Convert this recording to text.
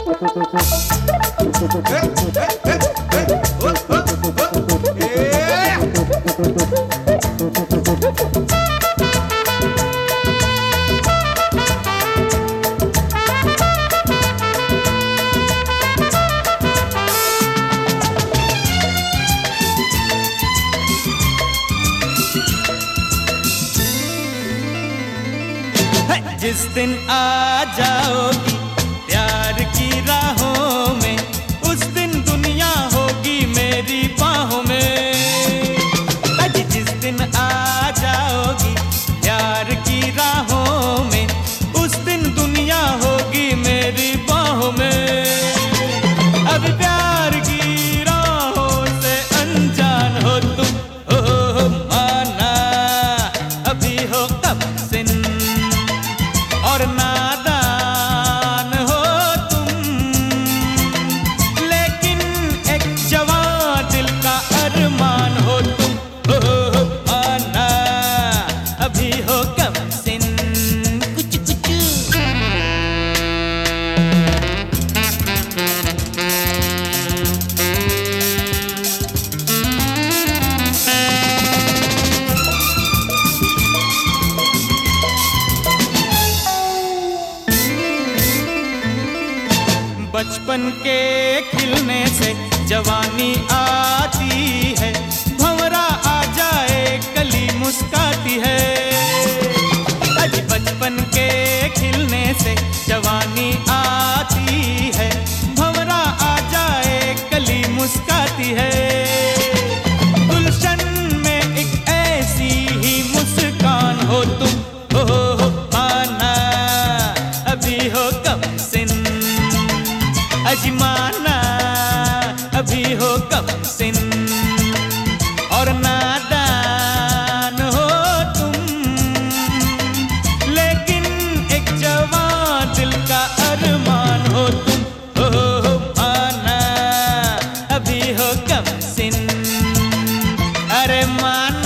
जिस दिन आ जाओगी प्यार की राहों में, उस दिन दुनिया होगी मेरी बाहों में। अजी जिस दिन आ जाओगी प्यार की राहों में, उस दिन दुनिया होगी मेरी बाहों में। अब प्यार की राहों से अनजान हो तुम, हो माना अभी हो कम सिन और नादान हो तुम, लेकिन एक जवां दिल का अरमान हो तुम, हो माना अभी हो कम सिन कुछ कुछ। बचपन के खिलने से जवानी आती है, भंवरा आ जाए कली मुस्काती है। अजी बचपन के खिलने से जवानी आती है, भंवरा आ जाए कली मुस्काती है। गुलशन में एक ऐसी ही मुस्कान हो तुम, हो माना अभी हो कम सिन, अजमाना अभी हो कम सिन और नादान हो तुम, लेकिन एक जवां दिल का अरमान हो तुम, हो माना अभी हो कम सिन। अरे माना